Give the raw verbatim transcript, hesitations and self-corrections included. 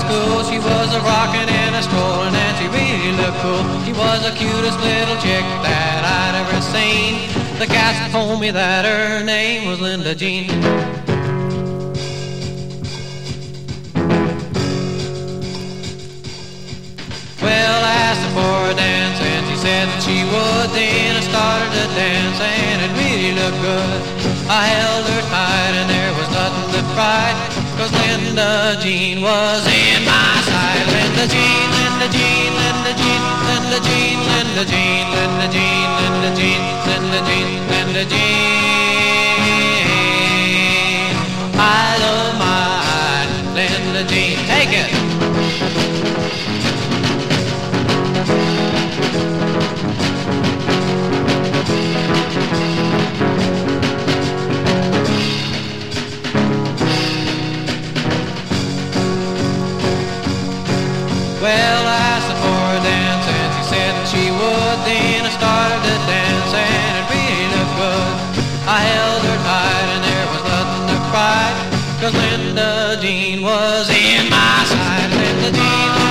school. She was a rockin' and a strollin' and she really looked cool. She was the cutest little chick that I'd ever seen. The cats told me that her name was Linda Jean. Well, I asked her for a dance and she said that she would. Then I started to dance and it really looked good. I held her tight and there was nothing to fright, 'cause Linda Jean was in my sight. Linda Jean, Linda Jean, Linda Jean, Linda Jean, Linda Jean, Linda Jean, Linda Jean, Linda Jean, Linda Jean. I love my Linda Jean. Take it. Well, I asked her for a dance and she said that she would. Then I started to dance and it really looked good. I held her tight and there was nothing to fight, 'cause Linda Jean was in my sight. Linda Jean.